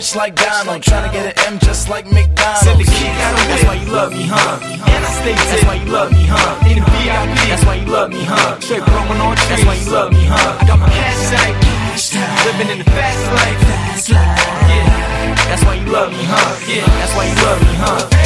rich like Donald, tryna get an M just like McDonald's. Said the kid got a that's why you love me, huh? And I stay that's why you love me, huh? In the VIP, that's why you love me, huh? Straight growing on trees, that's why you love me, huh? I got my cash out, living in the fast life. Yeah, that's why you love me, huh? Yeah, that's why you love me, huh?